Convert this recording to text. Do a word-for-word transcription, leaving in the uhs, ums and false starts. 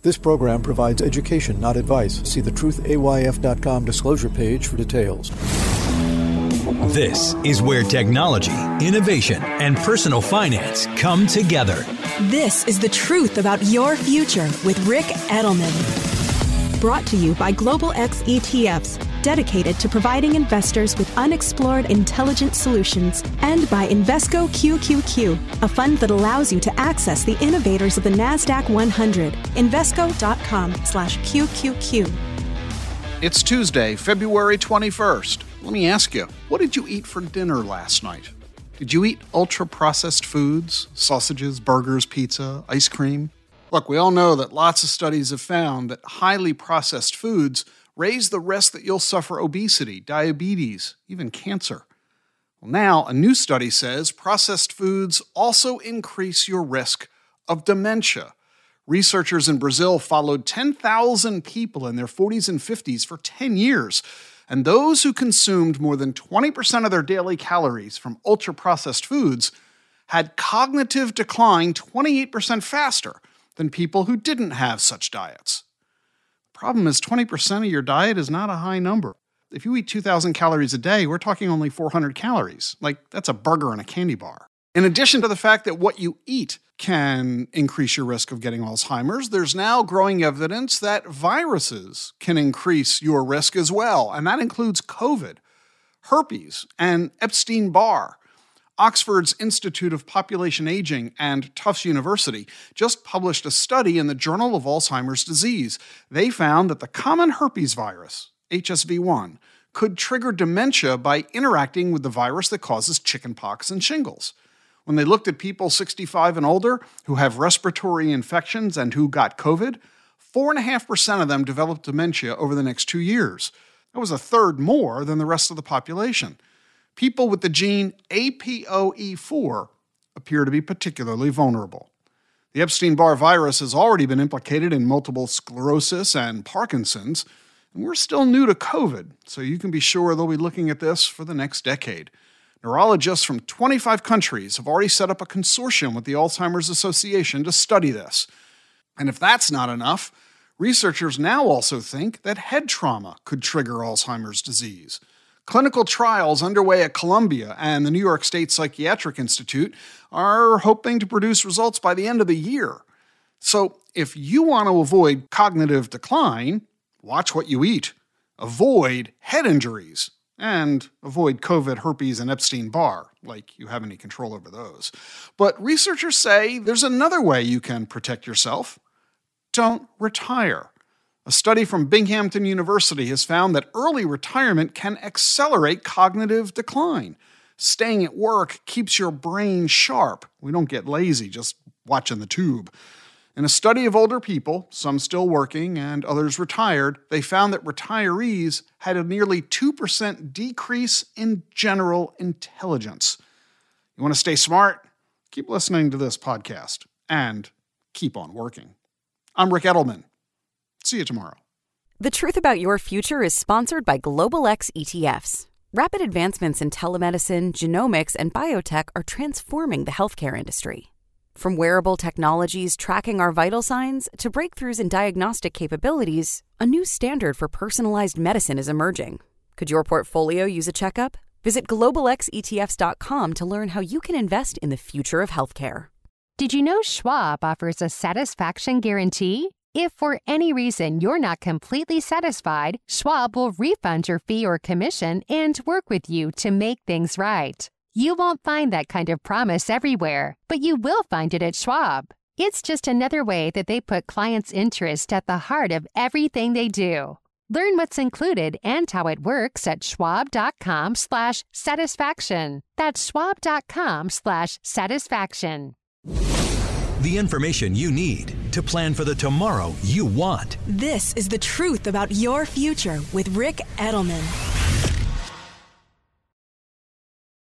This program provides education, not advice. See the truth A Y F dot com disclosure page for details. This is where technology, innovation, and personal finance come together. This is the truth about your future with Ric Edelman. Brought to you by Global X E T Fs, dedicated to providing investors with unexplored intelligent solutions, and by Invesco Q Q Q, a fund that allows you to access the innovators of the NASDAQ one hundred. Invesco.com slash QQQ. It's Tuesday, February twenty-first. Let me ask you, what did you eat for dinner last night? Did you eat ultra-processed foods, sausages, burgers, pizza, ice cream? Look, we all know that lots of studies have found that highly processed foods raise the risk that you'll suffer obesity, diabetes, even cancer. Well, now, a new study says processed foods also increase your risk of dementia. Researchers in Brazil followed ten thousand people in their forties and fifties for ten years, and those who consumed more than twenty percent of their daily calories from ultra-processed foods had cognitive decline twenty-eight percent faster than people who didn't have such diets. The problem is twenty percent of your diet is not a high number. If you eat two thousand calories a day, we're talking only four hundred calories. Like, that's a burger and a candy bar. In addition to the fact that what you eat can increase your risk of getting Alzheimer's, there's now growing evidence that viruses can increase your risk as well, and that includes COVID, herpes, and Epstein-Barr. Oxford's Institute of Population Aging and Tufts University just published a study in the Journal of Alzheimer's Disease. They found that the common herpes virus, H S V one, could trigger dementia by interacting with the virus that causes chickenpox and shingles. When they looked at people sixty-five and older who have respiratory infections and who got COVID, four point five percent of them developed dementia over the next two years. That was a third more than the rest of the population. People with the gene A P O E four appear to be particularly vulnerable. The Epstein-Barr virus has already been implicated in multiple sclerosis and Parkinson's, and we're still new to COVID, so you can be sure they'll be looking at this for the next decade. Neurologists from twenty-five countries have already set up a consortium with the Alzheimer's Association to study this. And if that's not enough, researchers now also think that head trauma could trigger Alzheimer's disease. Clinical trials underway at Columbia and the New York State Psychiatric Institute are hoping to produce results by the end of the year. So if you want to avoid cognitive decline, watch what you eat, avoid head injuries, and avoid COVID, herpes, and Epstein-Barr, like you have any control over those. But researchers say there's another way you can protect yourself. Don't retire. A study from Binghamton University has found that early retirement can accelerate cognitive decline. Staying at work keeps your brain sharp. We don't get lazy just watching the tube. In a study of older people, some still working and others retired, they found that retirees had a nearly two percent decrease in general intelligence. You want to stay smart? Keep listening to this podcast and keep on working. I'm Ric Edelman. See you tomorrow. The Truth About Your Future is sponsored by Global X E T Fs. Rapid advancements in telemedicine, genomics, and biotech are transforming the healthcare industry. From wearable technologies tracking our vital signs to breakthroughs in diagnostic capabilities, a new standard for personalized medicine is emerging. Could your portfolio use a checkup? Visit global x e t f s dot com to learn how you can invest in the future of healthcare. Did you know Schwab offers a satisfaction guarantee? If for any reason you're not completely satisfied, Schwab will refund your fee or commission and work with you to make things right. You won't find that kind of promise everywhere, but you will find it at Schwab. It's just another way that they put clients' interest at the heart of everything they do. Learn what's included and how it works at schwab.com slash satisfaction. That's schwab.com slash satisfaction. The information you need to plan for the tomorrow you want. This is the truth about your future with Ric Edelman.